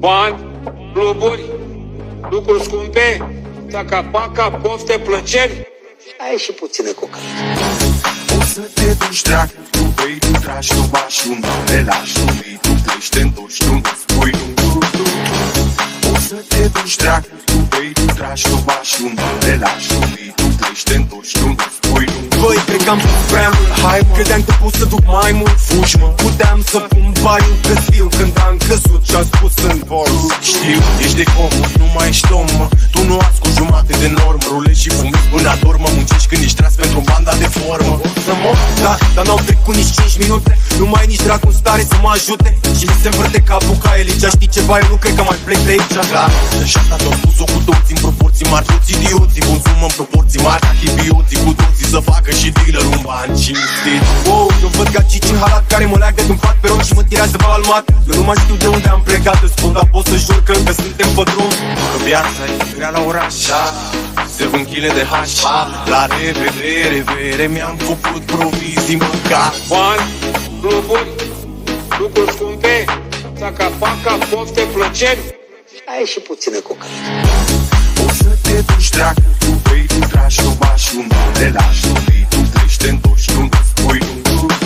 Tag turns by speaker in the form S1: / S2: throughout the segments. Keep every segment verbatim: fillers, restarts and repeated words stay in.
S1: Bani, cluburi, lucruri scumpe, taca-paca, pofte, plăceri. Ai și puțină cocaină.
S2: O să te duci, drag, tu bei, tu tragi, tu bași, tu nu le lași, tu vii, tu pleci, te întorci, tu nu spui, tu, tu, tu. O să te duci, drag, tu bei, tu tragi, tu bași, tu nu le lași, tu vii, tu pleci, te întorci, tu nu spui, tu.
S3: Băi, cred că am pus prea mult hype, credeam că pot să duc mai mult, fugi mă. Puteam să pun bani că știu când am căzut și-am spus în vorbă.
S2: Știu, ești de comod, nu mai ești om, mă. Tu nu ați cu jumate de normă, rulezi și fumezi până adormă, muncești când ești tras pentru banda de formă.
S3: Să mor, da, dar n-au trecut nici cinci minute, nu mai ai nici dracu în stare să mă ajute. Și mi se învârte capul ca Eligea, știi ceva, eu nu cred că mai plec de aici.
S2: Da, și asta te-au spus-o cu toții în proporții mari, toți idioții consumă în proporții mari, ca hibioții cu toții să facă și dealer un bani cinstit.
S3: Wow, eu văd gacici în halat care mă leagă de-un pat pe rom și mă tirează valmat. Eu nu mai știu de unde am plecat, îți spun, dar pot să jur că încă suntem pe drum.
S2: Că viața e grea la oraș, se vând chile de haș. La revedere, vere, mi-am făcut provizii măcar.
S1: Bani, cluburi, lucruri scumpe, taca-paca, pofte, plăceri. Ai și puțină cocaină.
S2: O să te duci, drag, tu bei, tu tragi, tu bași, tu nu le lași, tu vii, tu pleci, te întorci, tu nu spui, tu, tu, tu.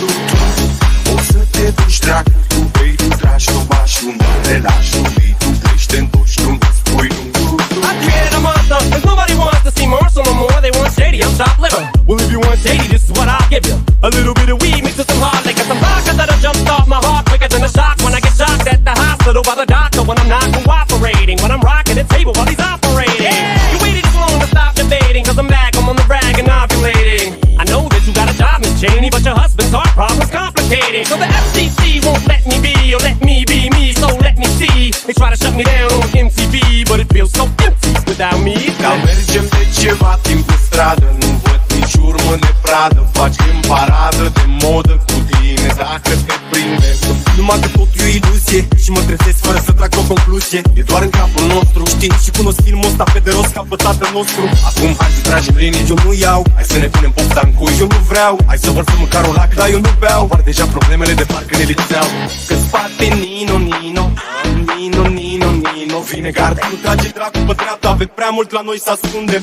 S2: O să te duci, drag, tu bei, tu tragi, tu bași, tu nu le lași, tu vii, tu pleci, te întorci, tu nu spui, tu, tu, tu.
S4: I created a monster, cause nobody wants to see Marshall no more. They want shady, I'm top liver. Well, if you want shady, this is what I'll give you. A little bit of weed mixed with some hard liquor, some vodka that'll jumpstart my heart quicker than a shock when I get shocked at the hospital by the doctor when I'm not cooperating, when I'm rocking the table while he's operating. Yeah. You waited this long to stop debating, cause I'm back, I'm on the rag and ovulating. I know that you got a job, Miss Cheney, but your husband's heart problem's complicated. So the F C C won't let me be, or let me be me, so let me see. They try to shut me down on M T V, but it feels so empty without me.
S2: Dar mergem de ceva timp pe stradă, nu văd nici urmă de pradă. Facem paradă de modă cu tine dacă te prinde.
S3: Numai că totul e o iluzie și mă trezesc fără să trag o concluzie.
S2: E doar în capul nostru,
S3: știi, și cunosc filmul ăsta pe de rost ca pe tatăl nostru.
S2: Acum hai să tragem linii,
S3: Eu nu iau,
S2: hai să ne punem pofta în cui.
S3: eu nu vreau,
S2: Hai să vărsăm măcar o lacrimi,
S3: dar eu nu beau.
S2: Par deja problemele de parcă ne lipseau.
S3: Că spate Nino, Nino, Nino, Nino, Nino.
S2: Vine gardă,
S3: Nu trage dracu pe dreapta, aveți prea mult la noi să ascundem.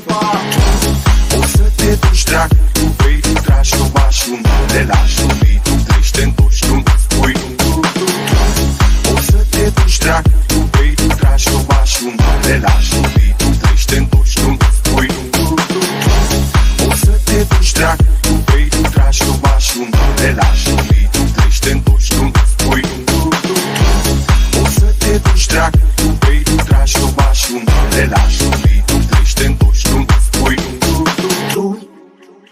S2: o să te duci, drag, tu bei, tu tragi, tu bași, tu nu le lași, tu vii, tu pleci, te întorci, tu nu spui, tu, tu, tu. O să te duci, drag, tu bei, tu tragi, tu bași, tu nu le lași, tu vii, tu pleci, te întorci, tu nu spui, tu, tu, tu. O să te duci, drag, tu bei, tu tragi, tu bași, tu nu le lași, tu vii, tu pleci, te întorci, tu nu spui, tu, tu, tu. O să te duci, drag, tu bei, tu tragi, tu bași, tu nu le lași.